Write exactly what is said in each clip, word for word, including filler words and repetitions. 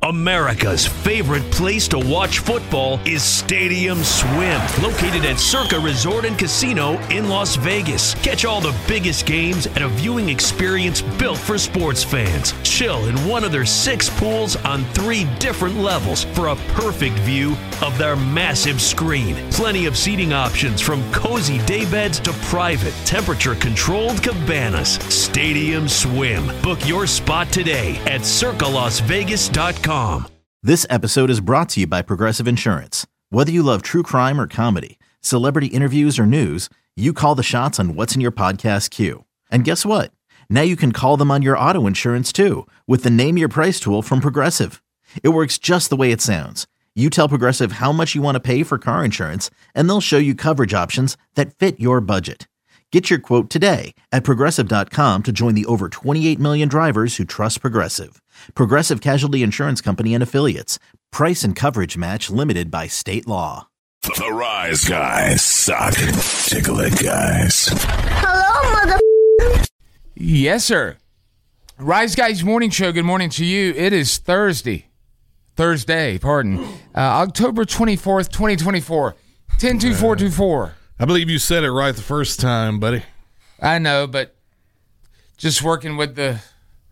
America's favorite place to watch football is Stadium Swim, located at Circa Resort and Casino in Las Vegas. Catch all the biggest games at a viewing experience built for sports fans. Chill in one of their six pools on three different levels for a perfect view of their massive screen. Plenty of seating options from cozy daybeds to private, temperature-controlled cabanas. Stadium Swim. Book your spot today at circa las vegas dot com. This episode is brought to you by Progressive Insurance. Whether you love true crime or comedy, celebrity interviews or news, you call the shots on what's in your podcast queue. And guess what? Now you can call them on your auto insurance too with the Name Your Price tool from Progressive. It works just the way it sounds. You tell Progressive how much you want to pay for car insurance, and they'll show you coverage options that fit your budget. Get your quote today at progressive dot com to join the over twenty-eight million drivers who trust Progressive. Progressive Casualty Insurance Company and Affiliates. Price and coverage match limited by state law. The Rise Guys suck. Tickle it, guys. Hello, mother. Yes, sir. Rise Guys Morning Show. Good morning to you. It is Thursday. Thursday, pardon. Uh, October twenty-fourth, twenty twenty-four. ten two four two four. I believe you said it right the first time, buddy. I know, but just working with the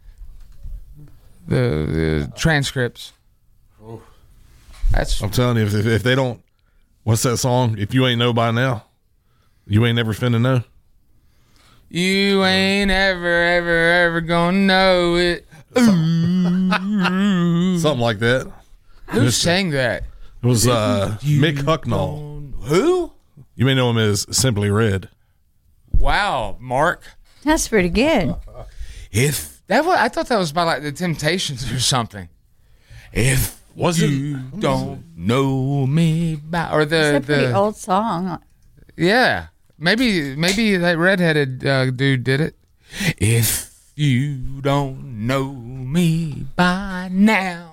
the, the transcripts. That's I'm telling you, if, if they don't, what's that song? If you ain't know by now, you ain't never finna know. You ain't ever, ever, ever gonna know it. Something, Something like that. Who Mister sang that? It was uh, Mick Hucknall. Who? You may know him as Simply Red. Wow, Mark. That's pretty good. If that was, I thought that was by like the Temptations or something. If was you it? don't know me by, or the It's a pretty the old song. Yeah, maybe maybe that redheaded uh, dude did it. If you don't know me by now.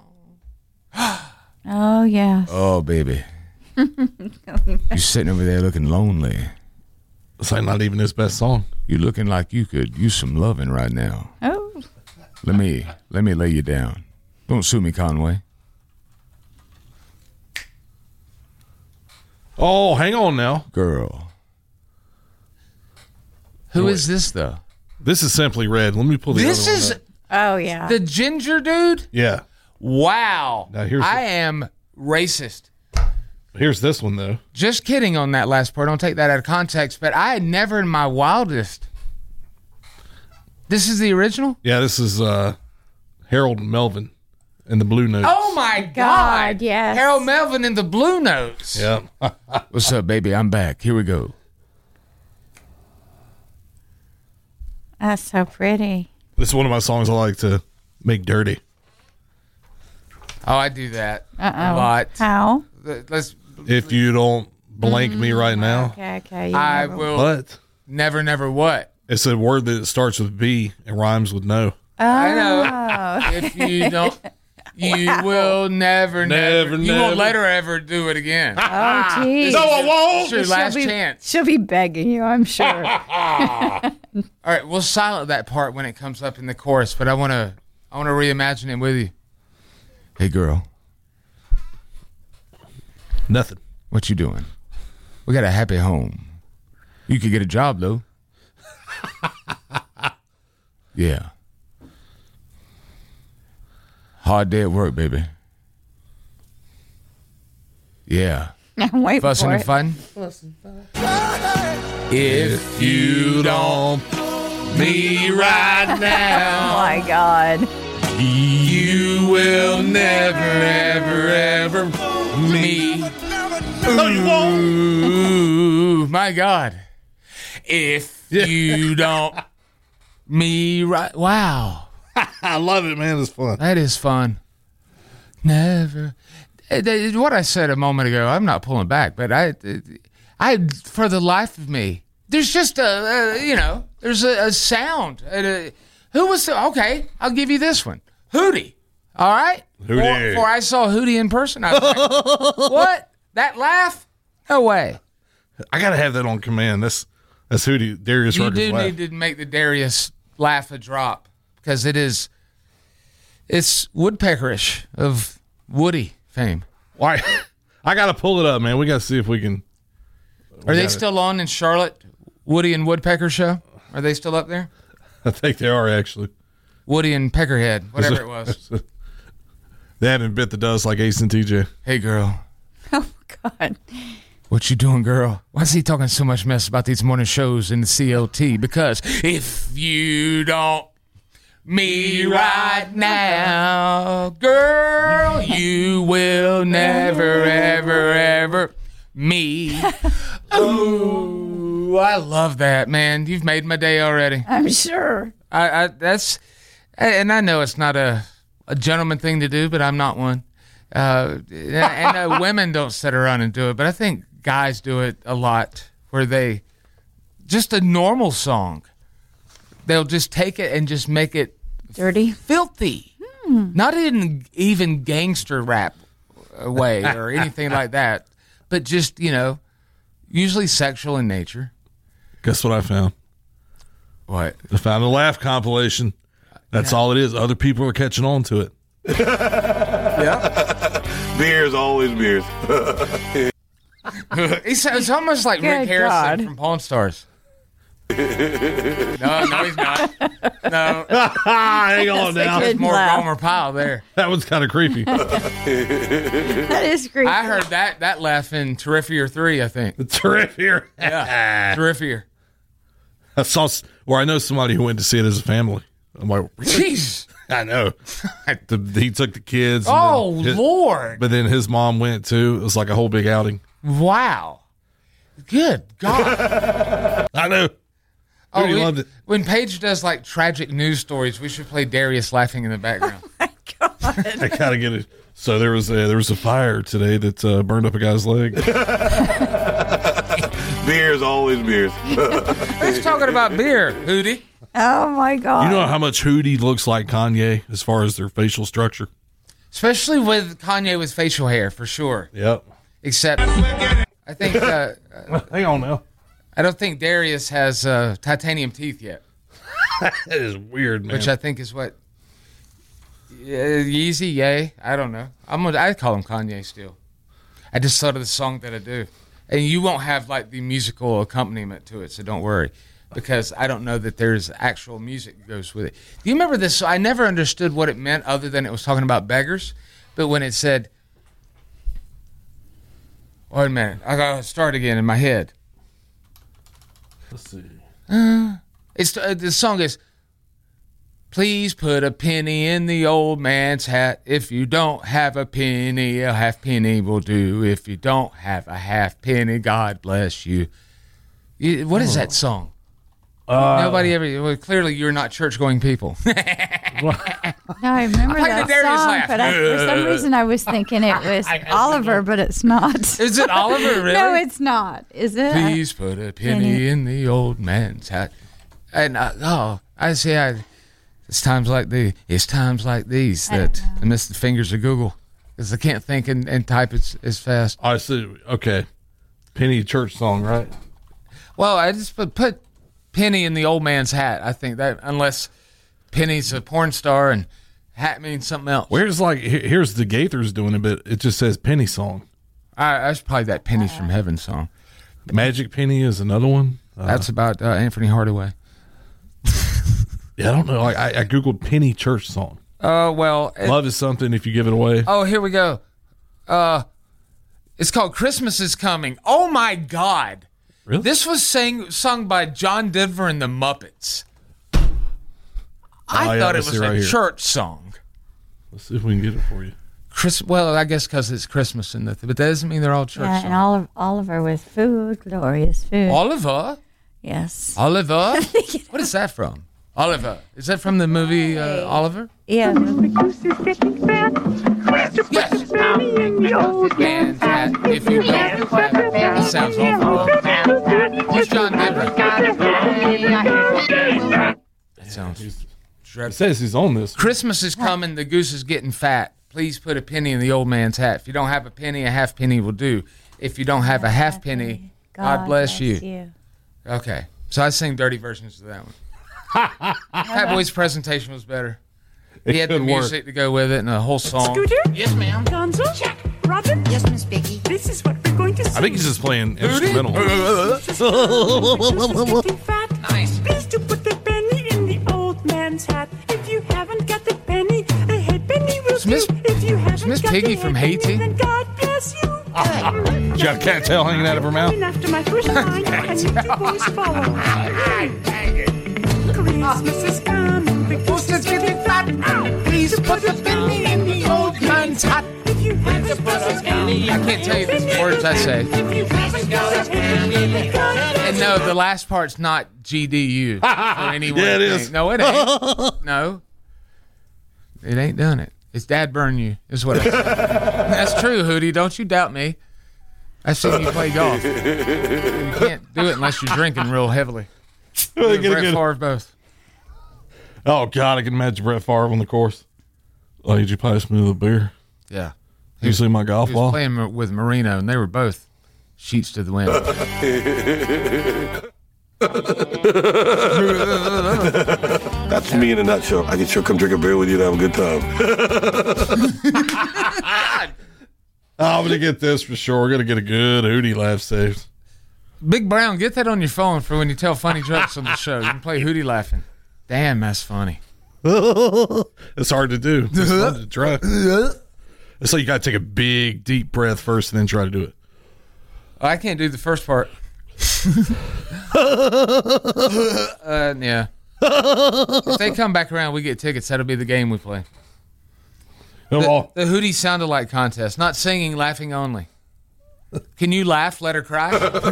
Oh yeah. Oh baby. You're sitting over there looking lonely. It's like not even his best song. You're looking like you could use some loving right now. Oh. Let me let me lay you down. Don't sue me, Conway. Oh, hang on now. Girl. Who Wait. is this though? This is Simply Red. Let me pull the This other is one up. Oh yeah. the ginger dude? Yeah. Wow. Now here's I the- am racist. Here's this one, though. Just kidding on that last part. Don't take that out of context. But I had never in my wildest. This is the original? Yeah, this is uh, Harold Melvin and the Blue Notes. Oh, my God. God, yes. Harold Melvin and the Blue Notes. Yeah. What's up, baby? I'm back. Here we go. That's so pretty. This is one of my songs I like to make dirty. Oh, I do that Uh a oh. lot. How? Let's. If you don't blank me right now. Okay, okay. you I never- will. What? Never, never what? It's a word that starts with B and rhymes with no. Oh. I know. If you don't, you will never, never, Never, you won't never. let her ever do it again. Oh, geez. No, I won't. It's your She'll last be- chance. She'll be begging you, I'm sure. All right, we'll silent that part when it comes up in the chorus, but I want to, I want to reimagine it with you. Hey, girl, Nothing. what you doing? We got a happy home. You could get a job though. Yeah. Hard day at work, baby. Yeah. I'm waiting Fussing for and it. fighting. If you don't me right Oh now, my God. you will never, ever, ever me. No, you won't. Ooh, my God. If Yeah. you don't me right. Wow. I love it, man. It's fun. That is fun. Never. Eh, eh, What I said a moment ago, I'm not pulling back, but I, I, for the life of me, there's just a, uh, you know, there's a, a sound. And a, who was the, okay, I'll give you this one. Hootie. All right? Hootie. Before, before I saw Hootie in person, I was like, what? That laugh? No way. I gotta have that on command. That's that's Hootie Darius You Rucker's do laugh. need to make the Darius laugh a drop because it is, It's Woodpeckerish of Woody fame. Why? I got to pull it up, man. We got to see if we can. We Are they gotta- still on in Charlotte? Woody and Woodpecker show? Are they still up there? I think they are, actually. Woody and Peckerhead, whatever it was. They haven't bit the dust like Ace and T J. Hey, girl. Oh, God. What you doing, girl? Why is he talking so much mess about these morning shows in the C L T? Because if you don't me right now, girl, you will never, ever, ever me. Oh, I love that, man. You've made my day already. I'm sure. I, I that's, and I know it's not a, a gentleman thing to do, but I'm not one. Uh, and uh, women don't sit around and do it, but I think guys do it a lot where they, just a normal song, they'll just take it and just make it Dirty. filthy. Not in even gangster rap way or anything like that, but just, you know, usually sexual in nature. Guess what I found? What? I found a laugh compilation. That's all it is. Other people are catching on to it. Yeah. Beers, always beers. It's, it's almost like Rick Good Harrison God. from Pawn Stars. no, no, he's not. No, Hang on now. Good it's more laugh. Gomer Pyle there. That was kind of creepy. That is creepy. I heard that that laugh in Terrifier three, I think. Terrific. Yeah, Terrifier. I saw, s- or I know somebody who went to see it as a family. I'm like, Jeez. I know. The, he took the kids. and Oh, then his- Lord. But then his mom went too. It was like a whole big outing. Wow. Good God. I know. Oh, Really we- loved it. When Paige does like tragic news stories, we should play Darius laughing in the background. I gotta get it. So there was a there was a fire today that uh, burned up a guy's leg. Beers, always beers. Who's talking about beer, Hootie? Oh, my God. You know how much Hootie looks like Kanye as far as their facial structure? Especially with Kanye with facial hair, for sure. Yep. Except, I think, uh, Hang on now. I don't think Darius has uh, titanium teeth yet, That is weird, man. which I think is what. Yeah, Yeezy, yay. I don't know. I'm gonna, I call him Kanye still. I just thought of the song that I do. And you won't have like the musical accompaniment to it, so don't worry. Because I don't know that there's actual music that goes with it. Do you remember this? I never understood what it meant other than it was talking about beggars. But when it said, wait a minute, I gotta start again in my head. Let's see. It's uh, the song is, please put a penny in the old man's hat. If you don't have a penny, a half penny will do. If you don't have a half penny, God bless you. You- what is that song? Nobody ever. Well, clearly, you're not church-going people. No, I remember played the that Darius song, laugh. but I, for some reason I was thinking it was Oliver, but it's not. Is it Oliver? Really? No, it's not. Is it? Please put a penny penny. in the old man's hat. And uh, oh, I see. I, it's times like the. It's times like these that I miss the fingers of Google because I can't think and, and type as, as fast. I see. Okay. Penny church song, right? Well, I just put, put penny in the old man's hat. I think that unless Penny's a porn star and hat means something else. Where's like here- here's the Gaithers doing it, but it just says Penny song. I, I should probably that Pennies from Heaven song. Magic Penny is another one. Uh, That's about uh, Anthony Hardaway. yeah, I don't know. Like, I, I googled Penny church song. Oh well. it- Love is something if you give it away. Oh, here we go. Uh, it's called Christmas is Coming. Oh, my God. Really? This was sang, sung by John Denver and the Muppets. I Oh, yeah, thought it let's was see a right here. church song. Let's see if we can get it for you. Chris, well, I guess because it's Christmas, and the, but that doesn't mean they're all church Yeah, songs. and Oliver, Oliver with food, glorious food. Oliver? Yes. Oliver? What is that from? Oliver. Is that from the movie uh, Oliver? Yeah. Yes. And hat, if you don't have it. That sounds awful. Who's John Denver? That sounds It dreadful. says he's on this. Christmas is coming. The goose is getting fat. Please put a penny in the old man's hat. If you don't have a penny, a half penny will do. If you don't have a half penny, God bless you. Okay. So I sing dirty versions of that one. Fat Boy's presentation was better. It He had the could work. music to go with it and the whole song. Scooter? Yes, ma'am. Gonzo? Check. Robin? Yes, Miss Piggy. This is what we're going to sing. I think he's just playing instrumental. Just getting fat. Nice. Please to put the penny in the old man's hat. If you haven't got the penny, a halfpenny will Is Miss- do. If you haven't Miss got Piggy the from halfpenny, Haiti? then God bless you. She got a cattail hanging out of her mouth. After my first line, and the boys follow. Christmas is coming. The Christmas getting fat. Please put the penny in the old man's hat. If you haven't got the penny, I can't tell you the words I say. if you haven't got the penny, then God bless And no, the last part's not G D U. Or anyone Yeah, it think. is. No, it ain't. No. It ain't done it. It's Dad burn you, is what I said. That's true, Hootie. Don't you doubt me. I've seen you play golf. You can't do it unless you're drinking real heavily. You and Get a Brett good- Favre both. Oh, God, I can imagine Brett Favre on the course. Oh, did you pass me the beer? Yeah. You see my golf He was ball? playing with Marino, and they were both sheets to the wind. That's me in a nutshell. I can sure come drink a beer with you and have a good time. I'm going to get this for sure. We're going to get a good Hootie laugh saved. Big Brown, get that on your phone for when you tell funny jokes on the show. You can play Hootie laughing. Damn, that's funny. It's hard to do. It's fun to try. It's like you got to take a big, deep breath first and then try to do it. Oh, I can't do the first part. uh, yeah. If they come back around, we get tickets. That'll be the game we play. No, The, all- the Hootie sound-alike contest. Not singing, laughing only. Can you laugh, let her cry?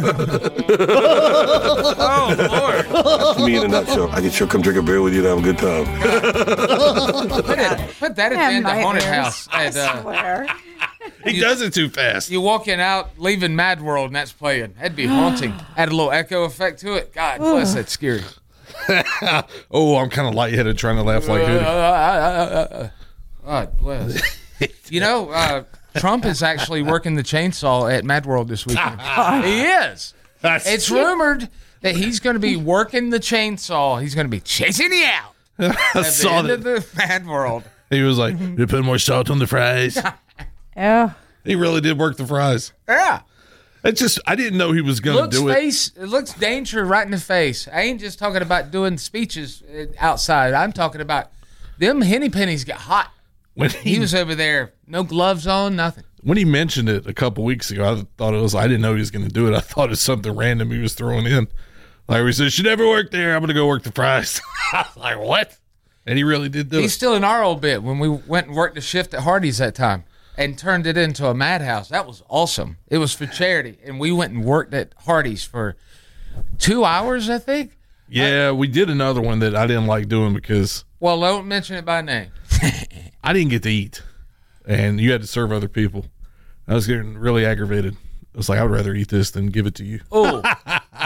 Oh, Lord. That's me in a nutshell. I can sure come drink a beer with you and have a good time. Put, it, put that at the Damn end of Haunted nightmares. House. At, uh, Where? he does it too fast. you walking out, leaving Mad World, and that's playing. That'd be haunting. Add a little echo effect to it. God bless, that's scary. Oh, I'm kind of lightheaded trying to laugh like Hootie. God bless. You know, uh, Trump is actually working the chainsaw at Mad World this weekend. He is. It's rumored that he's going to be working the chainsaw. He's going to be chasing you out I at the saw end that. of the Mad World. He was like, you put more salt on the fries. Oh, He really did work the fries. Yeah. It's just, I didn't know he was going to Looks do it. face. It looks danger right in the face. I ain't just talking about doing speeches uh, outside. I'm talking about them henny pennies get hot. When He he, was over there, no gloves on, nothing. when he mentioned it a couple weeks ago, I thought it was, I didn't know he was going to do it. I thought it was something random he was throwing in. Like he said, she never worked there. I'm going to go work the fries. I was like, what? And he really did do He's it. still in our old bit when we went and worked the shift at Hardee's that time and turned it into a madhouse. That was awesome. It was for charity, and we went and worked at Hardee's for two hours, I think. Yeah, we did another one that I didn't like doing because Well, don't mention it by name. I didn't get to eat, and you had to serve other people. I was getting really aggravated. I was like, I would rather eat this than give it to you. Oh, I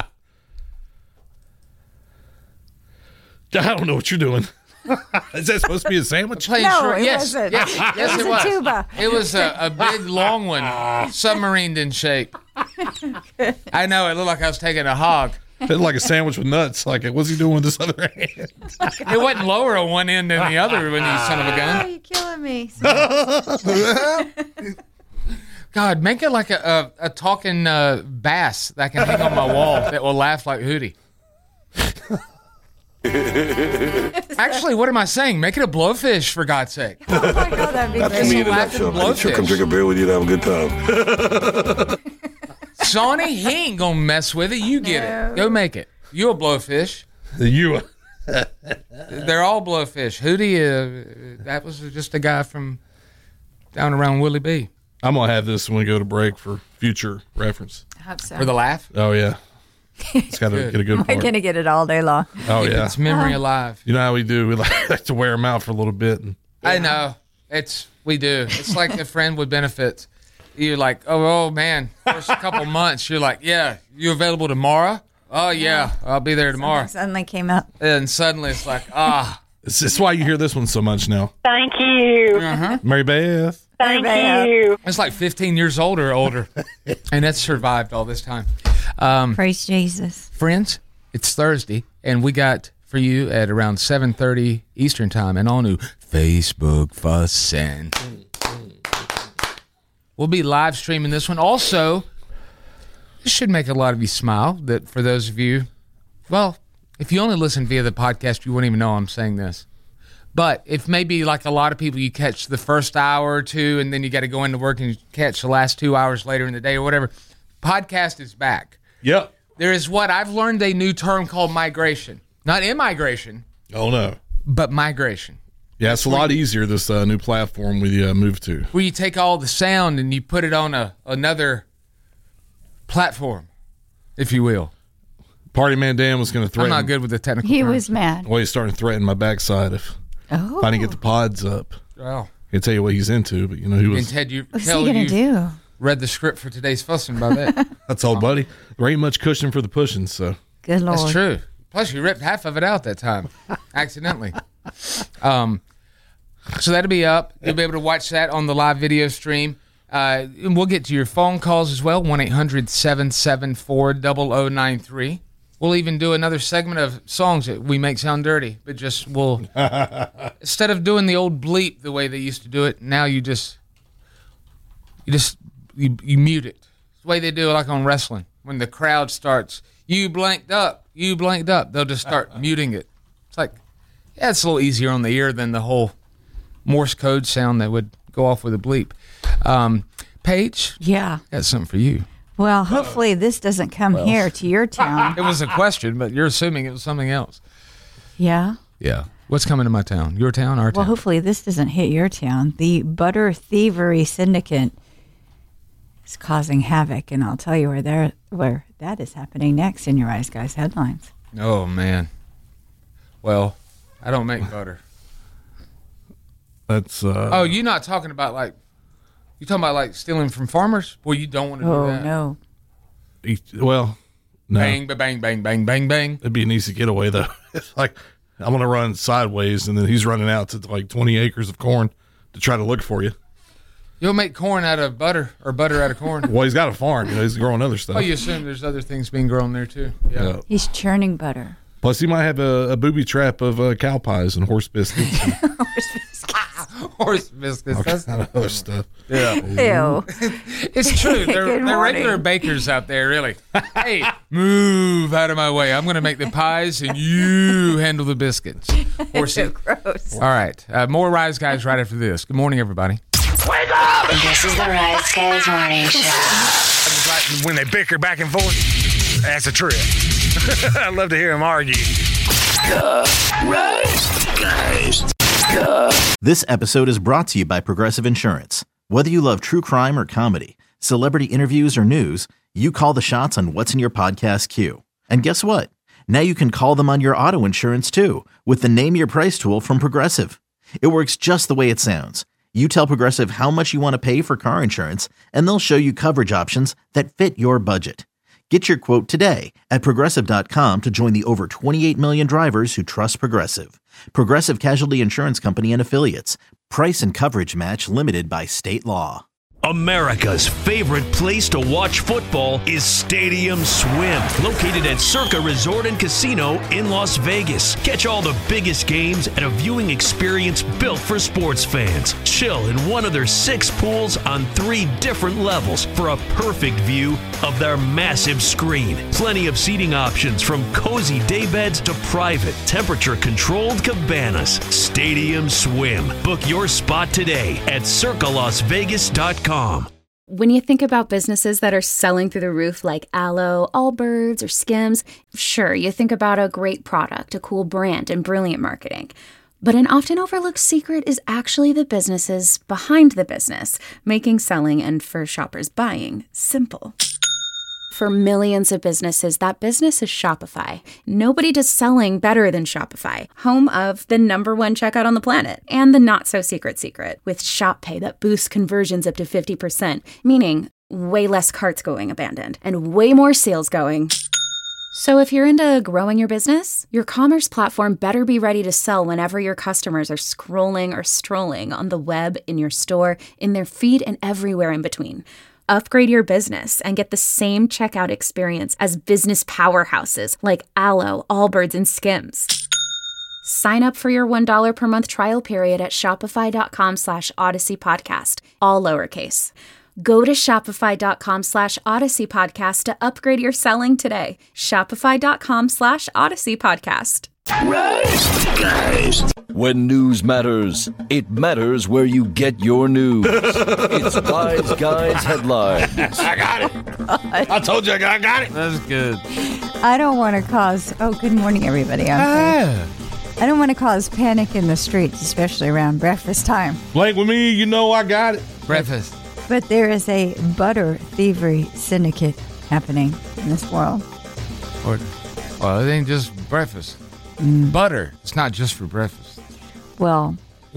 don't know what you're doing. Is that supposed to be a sandwich? playing No, short. it Yes, wasn't. yes, yes, It was it a was. tuba. It was a, a big, long one, submarined in shape. I know. It looked like I was taking a hog. It looked like a sandwich with nuts. Like, what's he doing with this other hand? It wasn't lower on one end than the other when you son of a oh, gun. you're killing me. God, make it like a, a, a talking uh, bass that I can hang on my wall that will laugh like Hootie. Actually, what am I saying? Make it a blowfish, for God's sake. Oh my God, that'd be That's great. me in a laughing nutshell. I can sure come blowfish. drink a beer with you and have a good time. Sonny, he ain't gonna mess with it. You get No. it. Go make it. You a blowfish. You. They're all blowfish. Hootie, uh, that was just a guy from down around Willie B. I'm going to have this when we go to break for future reference. I hope so. For the laugh. Oh, yeah. It's got to Good. get a good We're part. going to get it all day long. Oh, Keep yeah. its memory alive. You know how we do? We like to wear them out for a little bit. And I know. It's we do. It's like a friend with benefits. You're like, oh, oh man, first couple months. You're like, yeah, you available tomorrow? Oh yeah, I'll be there tomorrow. Suddenly came up. And suddenly it's like, ah, it's, it's why you hear this one so much now. Thank you. Mary Beth. Thank Beth. you. it's like fifteen years older or older, and it's survived all this time. Um, Praise Jesus. friends, it's Thursday, and we got for you at around seven thirty Eastern Time and all new Facebook Fussin'. We'll be live streaming this one. Also, this should make a lot of you smile. That for those of you, well, if you only listen via the podcast, you wouldn't even know I'm saying this. But if maybe like a lot of people, you catch the first hour or two and then you got to go into work and you catch the last two hours later in the day or whatever, podcast is back. Yep. There is what I've learned a new term called migration. Not immigration, Oh, no. but migration. Yeah, it's a lot easier, this uh, new platform we uh, moved to. Where you take all the sound and you put it on a another platform, if you will. Party Man Dan was going to threaten. I'm not good with the technical He terms. was mad. Well, he's starting to threaten my backside if, Oh. if I didn't get the pods up. Oh. I can tell you what he's into, but you know, he And was. Ted, you What's he tell going to you do? read the script for today's fussing by that. That's all, buddy. There ain't much cushion for the pushing, so. Good Lord. That's true. Plus, you ripped half of it out that time, accidentally. Um, so that'll be up. You'll be able to watch that on the live video stream. Uh, and we'll get to your phone calls as well, one eight hundred seven seven four zero zero nine three. We'll even do another segment of songs that we make sound dirty, but just we'll, instead of doing the old bleep the way they used to do it, now you just, you just, you, you mute it. It's the way they do it like on wrestling. When the crowd starts, you blanked up, you blanked up, they'll just start muting it. It's like, yeah, it's a little easier on the ear than the whole Morse code sound that would go off with a bleep. Um, Paige, Yeah. got something for you. Well, hopefully this doesn't come here to your town. It was a question, but you're assuming it was something else. Yeah. Yeah. What's coming to my town? Your town, our Well, town? hopefully this doesn't hit your town. The butter thievery syndicate is causing havoc, and I'll tell you where there where that is happening next in your Eyes Guys headlines. Oh, man. Well, I don't make butter. That's. Uh, Oh, you're not talking about like, you talking about like stealing from farmers? Well, you don't want to do Oh, that. no. he- well, no. Bang, ba- bang, bang, bang, bang, bang. It'd be an easy getaway, though. It's like, I'm going to run sideways, and then he's running out to like twenty acres of corn to try to look for you. You'll make corn out of butter or butter out of corn. Well, he's got a farm. You know, he's growing other stuff. Oh, you assume there's other things being grown there too. Yeah. Yeah. He's churning butter. Plus, he might have a, a booby trap of uh, cow pies and horse biscuits and Horse biscuits. all That's, kind of other stuff. yeah. Ew. It's true. They're, Good they're regular morning. bakers out there, really. Hey, move out of my way. I'm going to make the pies and you handle the biscuits. Horsey. Gross. All right. Uh, more Rise Guys right after this. Good morning, everybody. This is the Rise Guys Morning Show. Like when they bicker back and forth, that's a trip. I love to hear them argue. Rise Guys. This episode is brought to you by Progressive Insurance. Whether you love true crime or comedy, celebrity interviews or news, you call the shots on what's in your podcast queue. And guess what? Now you can call them on your auto insurance too with the Name Your Price tool from Progressive. It works just the way it sounds. You tell Progressive how much you want to pay for car insurance, and they'll show you coverage options that fit your budget. Get your quote today at Progressive dot com to join the over twenty-eight million drivers who trust Progressive. Progressive Casualty Insurance Company and Affiliates. Price and coverage match limited by state law. America's favorite place to watch football is Stadium Swim, located at Circa Resort and Casino in Las Vegas. Catch all the biggest games at a viewing experience built for sports fans. Chill in one of their six pools on three different levels for a perfect view of their massive screen. Plenty of seating options from cozy daybeds to private, temperature-controlled cabanas. Stadium Swim. Book your spot today at circa las vegas dot com. When you think about businesses that are selling through the roof like Aloe, Allbirds, or Skims, sure, you think about a great product, a cool brand, and brilliant marketing. But an often overlooked secret is actually the businesses behind the business, making selling and for shoppers buying simple. For millions of businesses, that business is Shopify. Nobody does selling better than Shopify, home of the number one checkout on the planet and the not-so-secret secret with Shop Pay that boosts conversions up to fifty percent, meaning way less carts going abandoned and way more sales going. So if you're into growing your business, your commerce platform better be ready to sell whenever your customers are scrolling or strolling on the web, in your store, in their feed, and everywhere in between. Upgrade your business and get the same checkout experience as business powerhouses like Aloe, Allbirds, and Skims. Sign up for your one dollar per month trial period at shopify.com slash Odyssey Podcast, all lowercase. Go to shopify.com slash Odyssey Podcast to upgrade your selling today. Shopify.com slash Odyssey Podcast. Rise, guys. When news matters, it matters where you get your news. It's Wise Guys Headlines. I got it. I told you I got, I got it. That's good. I don't want to cause. Oh, good morning, everybody. I'm Ah. I don't want to cause panic in the streets, especially around breakfast time. Blink with me, you know I got it. Breakfast. But there is a butter thievery syndicate happening in this world. Or, well, it ain't just breakfast. Mm. Butter. It's not just for breakfast. Well,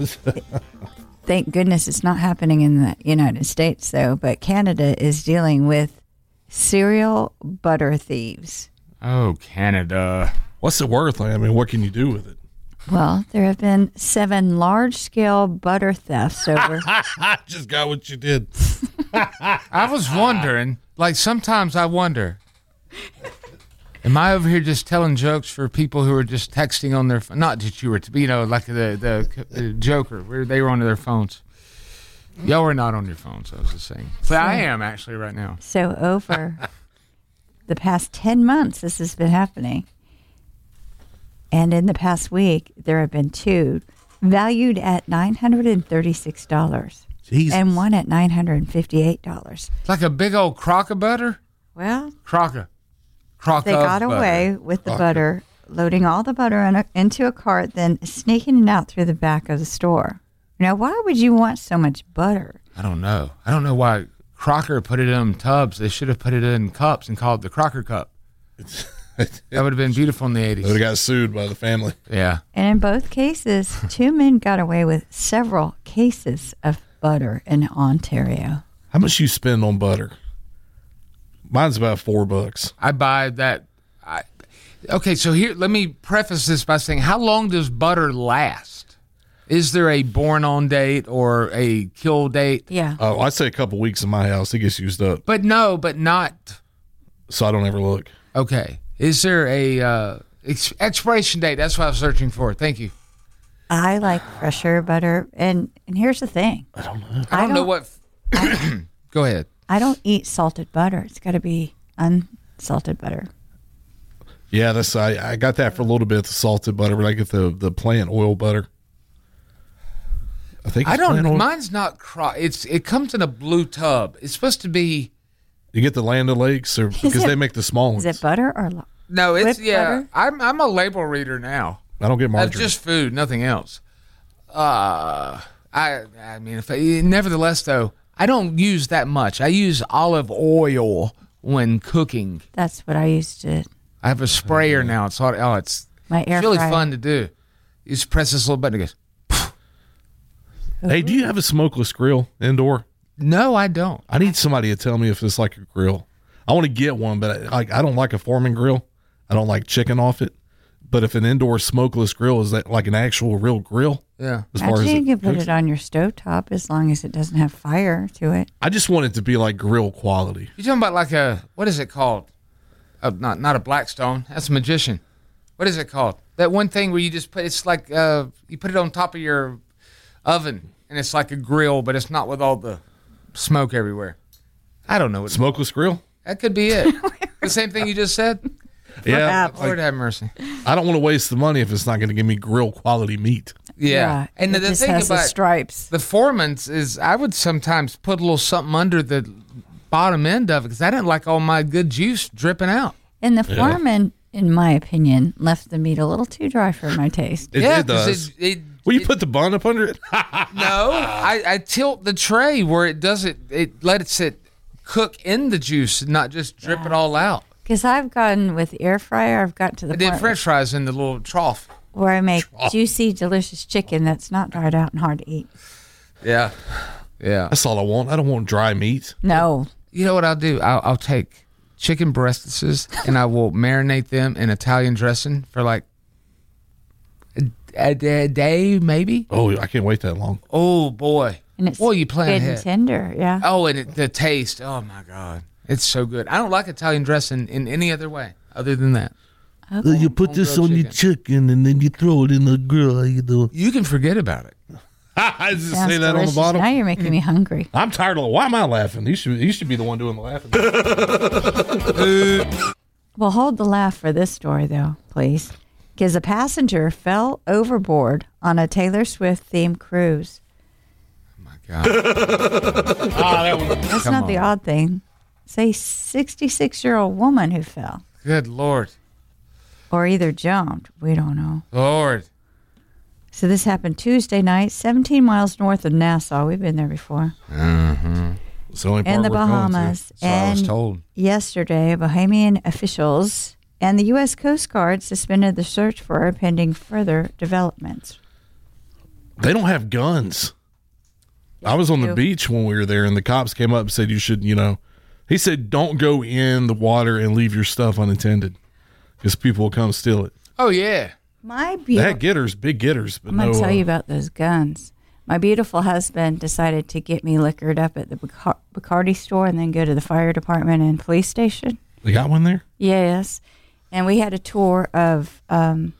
thank goodness it's not happening in the United States, though. But Canada is dealing with serial butter thieves. Oh, Canada. What's it worth? Like, I mean, what can you do with it? Well, there have been seven large-scale butter thefts over. I just got what you did. I was wondering, like sometimes I wonder, am I over here just telling jokes for people who are just texting on their phone? Not that you were, you know, like the, the, the Joker, where they were on their phones. Y'all were not on your phones, I was just saying. But I am actually right now. So over the past ten months, this has been happening. And in the past week, there have been two valued at nine hundred thirty-six dollars. Jesus. And one at nine hundred fifty-eight dollars. It's like a big old crock of butter? Well, Crock of. Crock they of got butter. away with the Crocker. butter, loading all the butter in a, into a cart, then sneaking it out through the back of the store. Now, why would you want so much butter? I don't know. I don't know why Crocker put it in tubs. They should have put it in cups and called it the Crocker Cup. That would have been beautiful in the eighties. They would have got sued by the family. Yeah. And in both cases, two men got away with several cases of butter in Ontario. How much you spend on butter? Mine's about four bucks. I buy that. I, okay, so here, let me preface this by saying, how long does butter last? Is there a born on date or a kill date? Yeah. Oh, I'd say a couple weeks in my house. It gets used up. But no, but not. So I don't ever look. Okay. Is there a uh, ex- expiration date? That's what I was searching for. Thank you. I like fresher butter. And, and here's the thing. I don't know. I don't, know what. F- Go ahead. I don't eat salted butter. It's got to be unsalted butter. Yeah, that's I, I got that for a little bit, the salted butter, but I get the, the plant oil butter. I think it's I don't. plant oil. Mine's not. Cro- it's. It comes in a blue tub. It's supposed to be. You get the Land O'Lakes, or because it- they make the small ones. Is it butter or lo- No, it's whipped yeah. butter? I'm I'm a label reader now. I don't get That's margarine. just food, nothing else. Uh, I I mean, if I, nevertheless though, I don't use that much. I use olive oil when cooking. That's what I used to. I have a sprayer now. It's all, oh, it's My air it's really fryer. fun to do. You just press this little button. It goes. Hey, do you have a smokeless grill indoor? No, I don't. I need somebody to tell me if it's like a grill. I want to get one, but I, like I don't like a Foreman grill. I don't like chicken off it. But if an indoor smokeless grill is that like an actual real grill, Yeah. as far as Actually, you it can put cooks, it on your stovetop as long as it doesn't have fire to it. I just want it to be like grill quality. You're talking about like a what is it called? Uh, not not a Blackstone. That's a magician. What is it called? That one thing where you just put it's like uh, you put it on top of your oven and it's like a grill, but it's not with all the smoke everywhere. I don't know what Smokeless grill? that could be it. The same thing you just said. Yeah. Lord like, have mercy. I don't want to waste the money if it's not going to give me grill quality meat. Yeah, and it the, the just thing has the about stripes. the Foreman's is I would sometimes put a little something under the bottom end of it because I didn't like all my good juice dripping out. And the foreman, in my opinion, left the meat a little too dry for my taste. It, yeah, it 'cause does. It, it, Will you it- put the bun up under it? No, I, I tilt the tray where it does it. It lets it cook in the juice and not just drip it all out. Because I've gotten with air fryer, I've got to the I did point French fries in the little trough. where I make juicy, delicious chicken that's not dried out and hard to eat. Yeah, yeah. That's all I want. I don't want dry meat. No. You know what I'll do? I'll, I'll take chicken breasts and I will marinate them in Italian dressing for like a, a, a day, maybe. Oh, I can't wait that long. Oh boy! And it's Boy, you plan good ahead. and tender, yeah. Oh, and it, the taste. Oh my God, it's so good. I don't like Italian dressing in any other way other than that. Okay. Uh, you put this on your chicken and then you throw it in the grill. How you doing? You can forget about it. I just Sounds say that delicious. on the bottom. Now you're making me hungry. I'm tired of. Why am I laughing? He should. He should be the one doing the laughing. Well, hold the laugh for this story, though, please. Because a passenger fell overboard on a Taylor Swift themed cruise. God. Ah, that one- That's come not the on. odd thing. It's a sixty-six-year-old woman who fell, Good Lord. or either jumped. We don't know. Lord. So this happened Tuesday night, seventeen miles north of Nassau. We've been there before. Mm-hmm. It's the only In part the we're going to. Bahamas. So I was And told. yesterday, Bahamian officials and the U S Coast Guard suspended the search for her pending further developments. They don't have guns. I was on the do. beach when we were there, and the cops came up and said you should, you know, he said don't go in the water and leave your stuff unattended because people will come steal it. Oh, yeah. My They beautiful, had getters, big getters, but I'm going no. to tell uh, you about those guns. My beautiful husband decided to get me liquored up at the Bacar- Bacardi store and then go to the fire department and police station. They got one there? Yes. And we had a tour of um,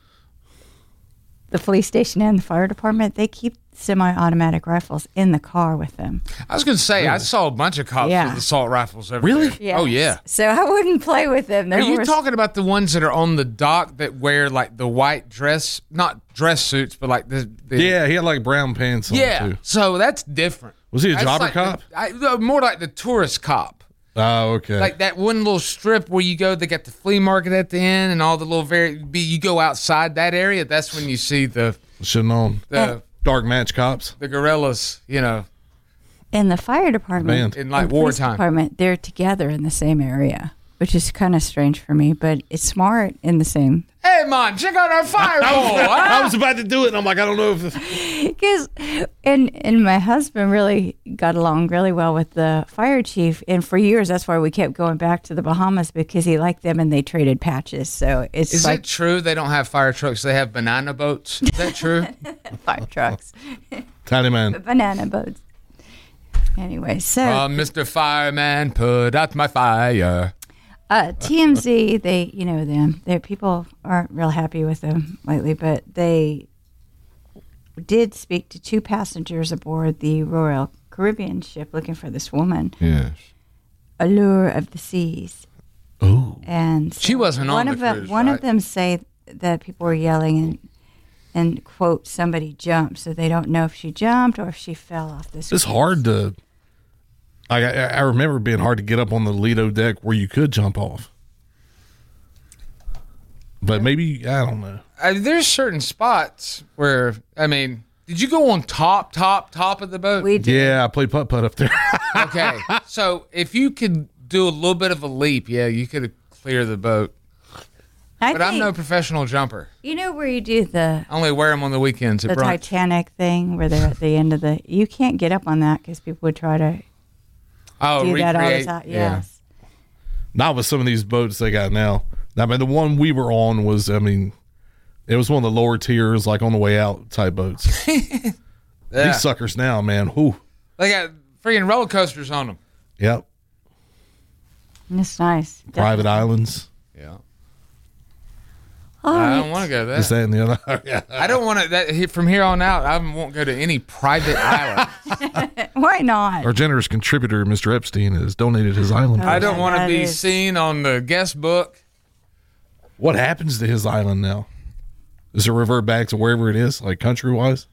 the police station and the fire department. They keep semi-automatic rifles in the car with them. I was going to say, I saw a bunch of cops Yeah. with assault rifles over Really? there. Yes. Oh, yeah. So I wouldn't play with them. Are There you were- talking about the ones that are on the dock that wear like the white dress, not dress suits, but like the, the Yeah, he had like brown pants on yeah. too. So that's different. Was he a That's jobber like cop? the- I, no, more like the tourist cop. Oh, okay. Like that one little strip where you go, they got the flea market at the end and all the little very. Be you go outside that area. That's when you see the Should have known. the Dark match cops. the gorillas. You know, in the fire department, Band. in like and police wartime. department, they're together in the same area, which is kind of strange for me, but it's smart in the same. Hey man, check out our fireball. I huh? was about to do it, and I'm like, I don't know if. Because, and and my husband really got along really well with the fire chief, and for years that's why we kept going back to the Bahamas because he liked them and they traded patches. So it's Is like it true they don't have fire trucks? They have banana boats. Is that true? fire trucks, Tiny man. banana boats. Anyway, so Uh, Mister Fireman, put out my fire. Uh, T M Z, they, you know them. Their people aren't real happy with them lately, but they did speak to two passengers aboard the Royal Caribbean ship looking for this woman, Yes. Allure of the Seas. Oh. And She wasn't on one the of them. cruise, One right? of them say that people were yelling and and quote somebody jumped, so they don't know if she jumped or if she fell off this. It's hard to. I, I I remember it being hard to get up on the Lido deck where you could jump off. But maybe, I don't know. Uh, there's certain spots where, I mean, did you go on top, top, top of the boat? We did. Yeah, I played putt putt up there. Okay. So if you could do a little bit of a leap, yeah, you could clear the boat. I But I'm think- no professional jumper. You know where you do the I only wear them on the weekends at the brunch. Titanic thing where they're at the end of the. You can't get up on that because people would try to oh, do that all the recreate. time. Yeah. Yes. Not with some of these boats they got now. I mean, the one we were on was, I mean, it was one of the lower tiers, like on the way out type boats. Yeah. These suckers now, man. Whoo. They got freaking roller coasters on them. Yep. It's nice. Private islands. Yeah. All I right. don't want to go there. This, that, and the other. Yeah. I don't want to. That from here on out, I won't go to any private island. Why not? Our generous contributor, Mister Epstein, has donated his island. I don't Okay, want to that be is- seen on the guest book. What happens to his island now? Does it revert back to wherever it is, like country wise?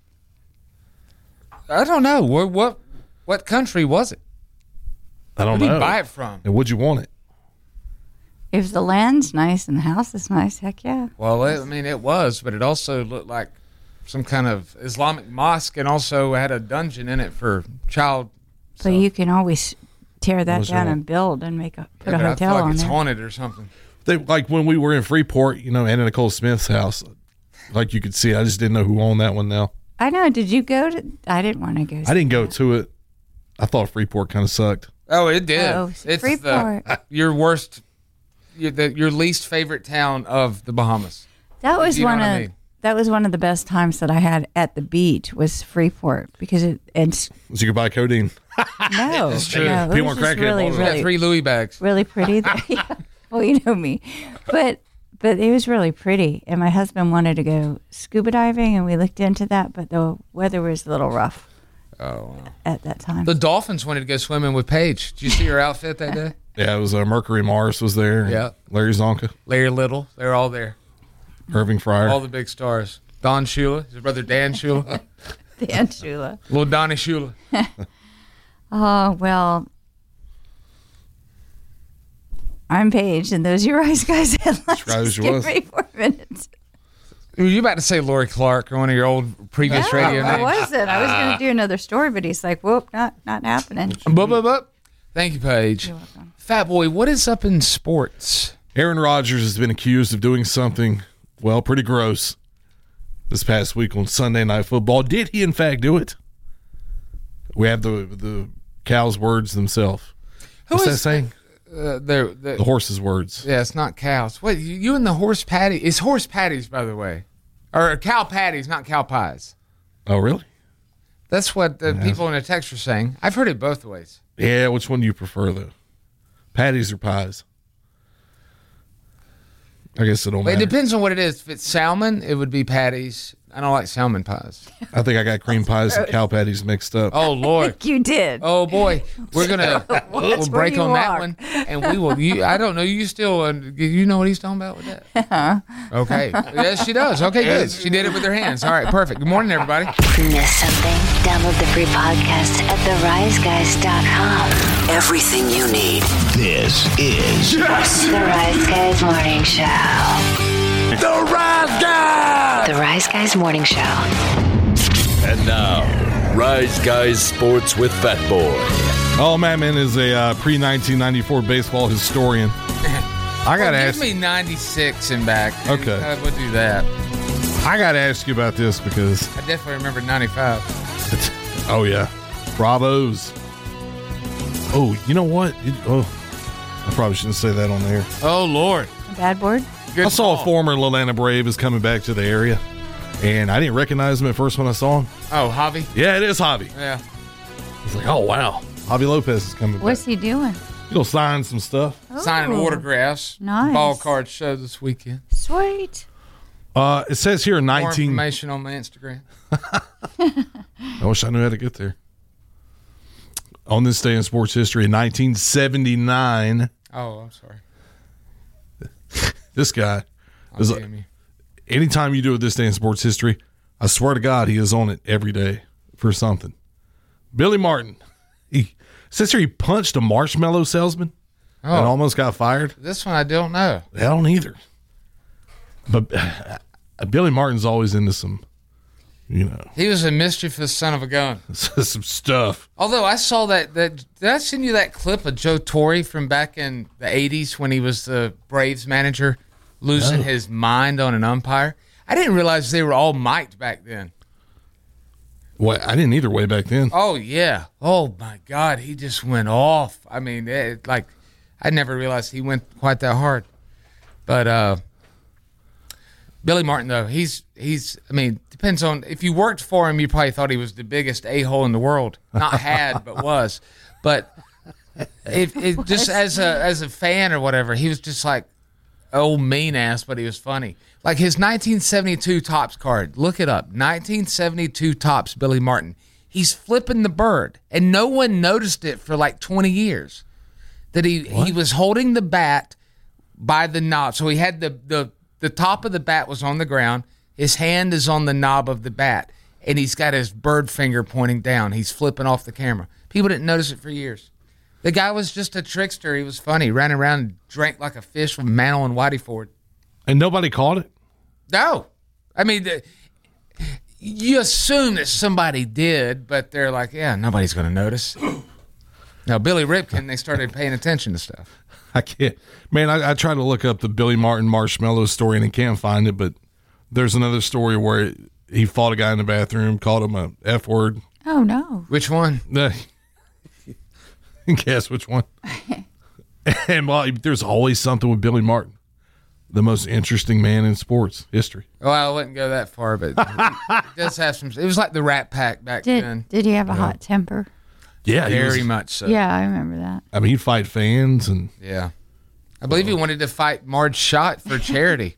I don't know. What what what country was it? I don't Where did know. you buy it from? And would you want it? If the land's nice and the house is nice, heck yeah. Well, it, I mean, it was, but it also looked like some kind of Islamic mosque, and also had a dungeon in it for child. But you can always tear that Was down there- and build and make a put Yeah, a but I hotel feel like on it's there. haunted or something. They, like when we were in Freeport, you know, Anna Nicole Smith's house, like you could see, I just didn't know who owned that one now. I know. Did you go to? I didn't want to go. I didn't go to it. I thought Freeport kind of sucked. Oh, it did. Oh, it's Freeport. the your worst, your, the, your least favorite town of the Bahamas. That was You know one what of I mean? that was one of the best times that I had at the beach was Freeport because it and s- So you could buy codeine. no, It's true. no, it People was weren't just crackhead really, balls. We got really, three Louis bags. really pretty. there. Yeah. Well, you know me, but but it was really pretty. And my husband wanted to go scuba diving, and we looked into that, but the weather was a little rough. Oh, at that time. The Dolphins wanted to go swimming with Paige. Did you see her outfit that day? Yeah, it was uh, Mercury Morris was there. Yeah. Larry Zonka. Larry Little. They were all there. Irving Fryer. All the big stars. Don Shula. His brother Dan Shula. Dan Shula. Little Donnie Shula. Oh, well, I'm Paige, and those are your Rise Guys headlines. Right as Just you give was. me four minutes. Were you about to say Lori Clark or one of your old previous No, radio I names? wasn't. I was going to do another story, but he's like, whoop, not not happening. Bup, bup, bup. Thank you, Paige. Fat Boy, what is up in sports? Aaron Rodgers has been accused of doing something, well, pretty gross this past week on Sunday Night Football. Did he, in fact, do it? We have the the cow's words themselves. Who What's is- that saying? Uh, the, the, The horse's words. Yeah, it's not cows. Wait, you, you and the horse patty? It's horse patties, by the way. Or cow patties, not cow pies. Oh, really? That's what the people in the text are saying. I've heard it both ways. Yeah, which one do you prefer, though? Patties or pies? I guess it don't Well, it matter. depends on what it is. If it's salmon, it would be patties. I don't like salmon pies. I think I got cream pies and cow patties mixed up. Oh, Lord. You did. Oh, boy. We're going to we'll That's break where on you that are. one. And we will. You, I don't know. You still, uh, you know what he's talking about with that? Uh-huh. Okay. Yes, she does. Okay, good. She did it with her hands. All right, perfect. Good morning, everybody. Miss something? Download the free podcast at the rise guys dot com. Everything you need. This is The Rise Guys Morning Show. The Rise Guys! The Rise Guys Morning Show. And now, Rise Guys Sports with Fat Boy. Oh, Mattman is a uh, pre nineteen ninety-four baseball historian. I got to Well, ask. give me ninety-six and back. Okay. Uh, we'll do that. I got to ask you about this because. I definitely remember ninety-five. Oh yeah, Bravos. Oh, you know what? It- oh, I probably shouldn't say that on there. Oh, Lord. Bad board? Good I saw call. a former Atlanta Brave is coming back to the area, and I didn't recognize him at first when I saw him. Oh, Javi? Yeah, it is Javi. Yeah. It's like, oh wow, Javi Lopez is coming What's back. he doing? He'll sign some stuff. Signing Oh, autographs. nice. Ball card show this weekend. Sweet. Uh, it says here More nineteen. information on my Instagram. I wish I knew how to get there. On this day in sports history, in nineteen seventy-nine, Oh, I'm sorry. this guy I'll is. D M you. Anytime you do it this day in sports history, I swear to God, he is on it every day for something. Billy Martin. He says here he punched a marshmallow salesman and Oh, almost got fired. this one I don't know. I don't either. But uh, Billy Martin's always into some, you know, He was a mischievous son of a gun. some stuff. Although I saw that, that did I send you that clip of Joe Torre from back in the eighties when he was the Braves manager losing No. his mind on an umpire? I didn't realize they were all mic'd back then. What I didn't either way back then. Oh, yeah. Oh, my God. He just went off. I mean, it, like, I never realized he went quite that hard. But uh, Billy Martin, though, he's, he's, I mean, depends on, if you worked for him, you probably thought he was the biggest a-hole in the world. Not had, but was. But if, it, just as a, as a fan or whatever, he was just like, old mean ass, but he was funny. Like his nineteen seventy-two Topps card, look it up. nineteen seventy-two Topps Billy Martin. He's flipping the bird, and no one noticed it for like twenty years. That he he was holding the bat by the knob, so he had the the the top of the bat was on the ground. His hand is on the knob of the bat, and he's got his bird finger pointing down. He's flipping off the camera. People didn't notice it for years. The guy was just a trickster. He was funny. Ran around and drank like a fish from Mantle and Whitey Ford. And nobody caught it? No. I mean, the, you assume that somebody did, but they're like, yeah, nobody's going to notice. Now, Billy Ripken, they started paying attention to stuff. I can't. Man, I, I tried to look up the Billy Martin marshmallow story and I can't find it, but there's another story where he fought a guy in the bathroom, called him a F word. Oh, no. Which one? Guess which one? And well, there's always something with Billy Martin, the most interesting man in sports history. Well, I wouldn't go that far, but it does have some. It was like the Rat Pack back then. Did, did he have a hot temper? Yeah, he Very was- much so. Yeah, I remember that. I mean, he'd fight fans and Yeah. I believe he wanted to fight Marge Schott for charity.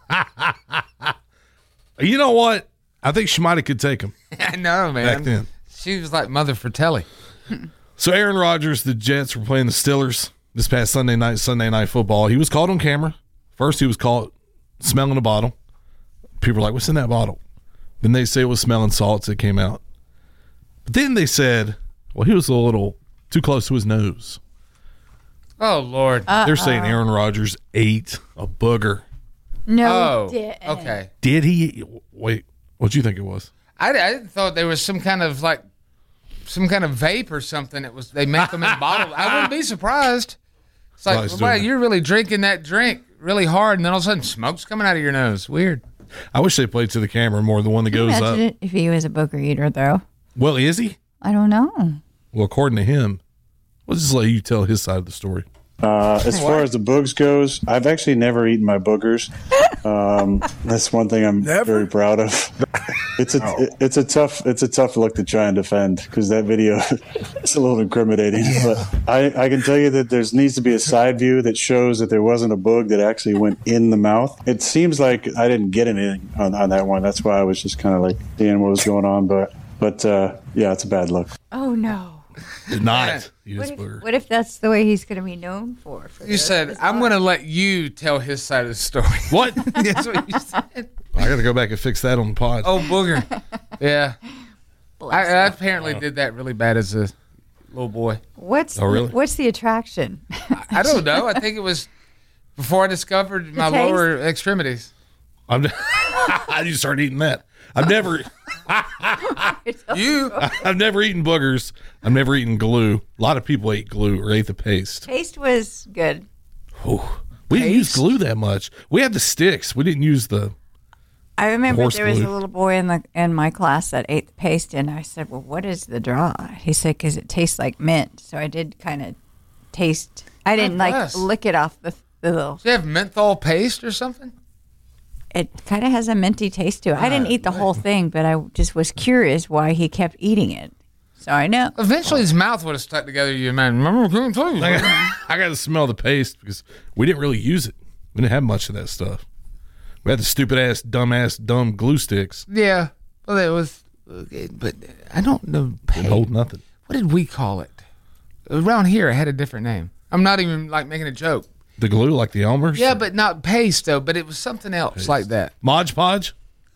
You know what? I think she might have could take him. I know, man. Back then. She was like Mother Fratelli. So Aaron Rodgers, the Jets were playing the Steelers this past Sunday night, Sunday Night Football. He was caught on camera. First, he was caught smelling a bottle. People were like, what's in that bottle? Then they say it was smelling salts that came out. But then they said, well, he was a little too close to his nose. Oh, Lord. Uh-oh. They're saying Aaron Rodgers ate a booger. No, oh, he didn't. okay. Did he? Wait, what'd you think it was? I, I thought there was some kind of like some kind of vape or something. It was they make them in bottles. I wouldn't be surprised. It's like, Nice wow, doing you're really drinking that drink really hard, and then all of a sudden smoke's coming out of your nose. Weird. I wish they played to the camera more, the one that goes up. It if he was a booger eater, though. Well, is he? I don't know. Well, according to him, we'll just let you tell his side of the story. Uh, as far as the boogs goes, I've actually never eaten my boogers. Um, that's one thing I'm never? very proud of. It's a oh. it, it's a tough it's a tough look to try and defend because that video is a little incriminating. But I, I can tell you that there needs to be a side view that shows that there wasn't a boog that actually went in the mouth. It seems like I didn't get anything on, on that one. That's why I was just kind of like seeing what was going on. But but uh, yeah, it's a bad look. Oh no. Did not. What if, what if that's the way he's going to be known for? for You said, I'm going to let you tell his side of the story. What? That's what you said. I got to go back and fix that on the pod. Oh, booger. Yeah. I, I apparently did that really bad as a little boy. What's oh, really? What's the attraction? I, I don't know. I think it was before I discovered my taste? lower extremities. I'm I just started eating that. I've never you I've never eaten boogers. I've never eaten glue. A lot of people ate glue or ate the paste. Taste was good. Oh, we didn't use glue that much. We had the sticks. We didn't use the I remember horse there was glue. a little boy in the in my class that ate the paste, and I said, "Well, what is the draw?" He said, "Because it tastes like mint." So I did kind of taste. I didn't like bless. lick it off the, the little. Do you have menthol paste or something? It kind of has a minty taste to it. I didn't eat the whole thing, but I just was curious why he kept eating it. So I know. Eventually, his mouth would have stuck together. You man, remember? I couldn't tell you. I got, I got to smell the paste because we didn't really use it. We didn't have much of that stuff. We had the stupid ass, dumb ass, dumb glue sticks. Yeah, well, it was, okay, but I don't know. Didn't hold nothing. What did we call it? Around here, it had a different name. I'm not even like making a joke. The glue, like the Elmer's? Yeah, but not paste though. But it was something else Paste. like that. Mod Podge?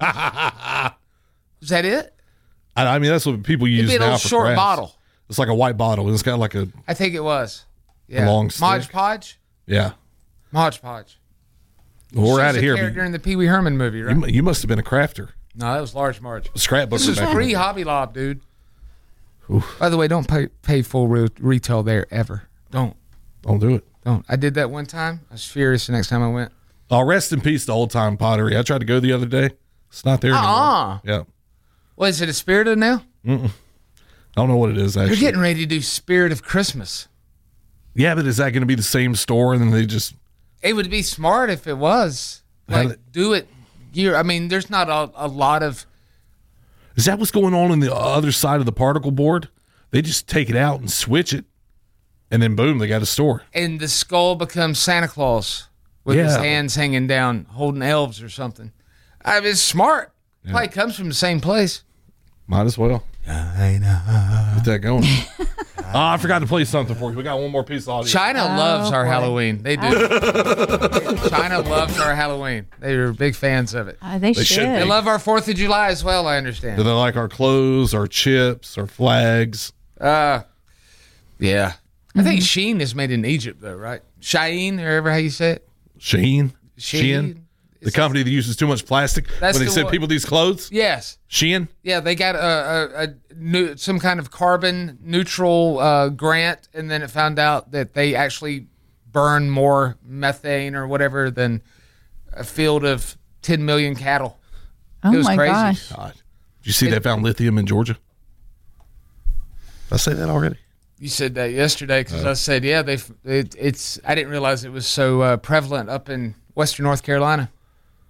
Is that it? I, I mean, that's what people It'd use be a now little for short crafts. bottle. It's like a white bottle, and it's got like a I think it was. Yeah. long stick. Mod Podge. Yeah. Mod Podge. Well, we're She out was of a here. character in the Pee Wee Herman movie, right? You, you must have been a crafter. No, that was Large Marge. Scrapbook. This is back free then. Hobby Lob, dude. By the way, don't pay pay full re- retail there ever. Don't. Don't do it. Don't. I did that one time. I was furious the next time I went. Oh, rest in peace, the old time pottery. I tried to go the other day. It's not there Uh-uh. anymore. Yeah. What, is it a Spirit of now? Mm-mm. I don't know what it is, actually. You're getting ready to do Spirit of Christmas. Yeah, but is that going to be the same store? And then they just. It would be smart if it was. How Like, do it. Year. I mean, there's not a, a lot of. Is that what's going on in the other side of the particle board? They just take it out and switch it, and then boom, they got a store. And the skull becomes Santa Claus with his Yeah. hands hanging down, holding elves or something. I mean, it's smart. Yeah. Probably comes from the same place. Might as well. Get that going. Oh, I forgot to play something for you. We got one more piece of audio. China Oh, loves our boy. Halloween. They do. China loves our Halloween. They are big fans of it. Uh, they, They should. should They love our fourth of July as well, I Do understand. they like our clothes, our chips, our flags? Uh, yeah. I think Sheen is made in Egypt, though, right? Sheen, or ever how you say it? Shein? Shein? Shein? The company that uses too much plastic That's when they the send one. people these clothes? Yes. Shein? Yeah, they got a, a, a new, some kind of carbon neutral uh, grant, and then it found out that they actually burn more methane or whatever than a field of ten million cattle. Oh It was my crazy. gosh. God. Did you see they found lithium in Georgia? Did I say that already? You said that yesterday because I said, yeah, they it, it's. I didn't realize it was so uh, prevalent up in Western North Carolina.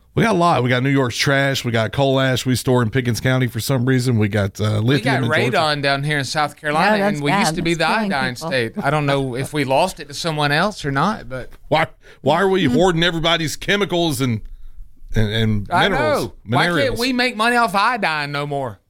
We got a lot. We got New York's trash. We got coal ash we store in Pickens County for some reason. We got uh, lithium. We got in Georgia. radon down here in South Carolina, Yeah, that's and we bad. used to be That's the killing iodine people. state. I don't know if we lost it to someone else or not, but Why? Why are we hoarding everybody's chemicals and and, and I minerals? know. Why can't minerals? we make money off iodine no more?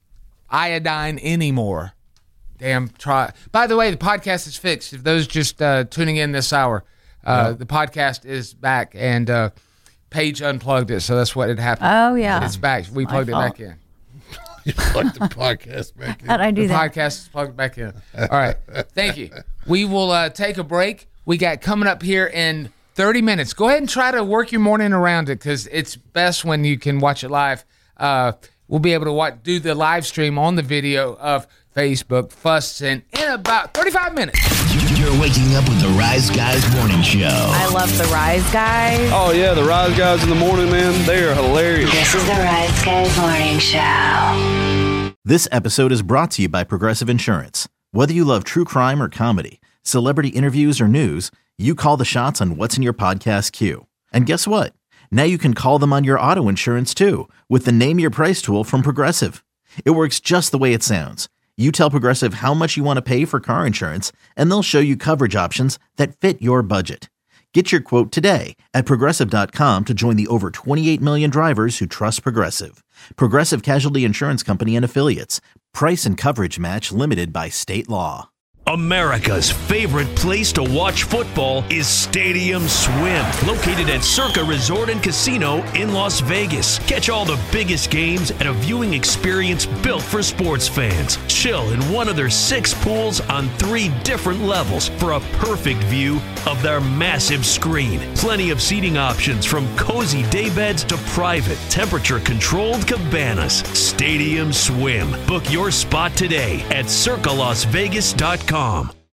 Iodine anymore. Damn. Try. By the way, the podcast is fixed. If those just uh, tuning in this hour, uh, Yeah. the podcast is back, and uh, Paige unplugged it, so that's what had happened. Oh, yeah. It's back. We My plugged it fault. back in. You plugged the podcast back in. How'd I do the that? podcast is plugged back in. All right. Thank you. We will uh, take a break. We got coming up here in thirty minutes. Go ahead and try to work your morning around it because it's best when you can watch it live. Uh, we'll be able to watch, do the live stream on the video of Facebook Fussing in about thirty-five minutes. You're waking up with the Rise Guys Morning Show. I love the Rise Guys. Oh, yeah, the Rise Guys in the morning, man. They are hilarious. This is the Rise Guys Morning Show. This episode is brought to you by Progressive Insurance. Whether you love true crime or comedy, celebrity interviews or news, you call the shots on what's in your podcast queue. And guess what? Now you can call them on your auto insurance too with the Name Your Price tool from Progressive. It works just the way it sounds. You tell Progressive how much you want to pay for car insurance, and they'll show you coverage options that fit your budget. Get your quote today at Progressive dot com to join the over twenty-eight million drivers who trust Progressive. Progressive Casualty Insurance Company and Affiliates. Price and coverage match limited by state law. America's favorite place to watch football is Stadium Swim, located at Circa Resort and Casino in Las Vegas. Catch all the biggest games at a viewing experience built for sports fans. Chill in one of their six pools on three different levels for a perfect view of their massive screen. Plenty of seating options from cozy daybeds to private, temperature-controlled cabanas. Stadium Swim. Book your spot today at circa las vegas dot com.